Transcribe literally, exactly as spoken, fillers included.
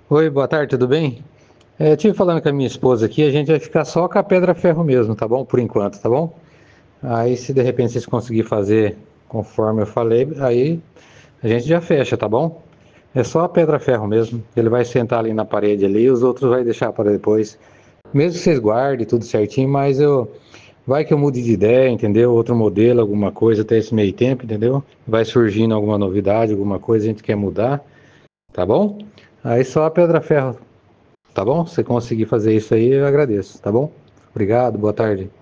Oi, boa tarde, tudo bem? É, eu tive falando com a minha esposa aqui, a gente vai ficar só com a pedra-ferro mesmo, tá bom? Por enquanto, tá bom? Aí, se de repente vocês conseguirem fazer conforme eu falei, aí a gente já fecha, tá bom? É só a pedra-ferro mesmo. Ele vai sentar ali na parede ali e os outros vai deixar para depois. Mesmo que vocês guardem tudo certinho, mas eu. Vai que eu mude de ideia, entendeu? Outro modelo, alguma coisa até esse meio tempo, entendeu? Vai surgindo alguma novidade, alguma coisa a gente quer mudar, tá bom? Aí só a pedra-ferro. Tá bom? Se conseguir fazer isso aí, eu agradeço, tá bom? Obrigado, boa tarde.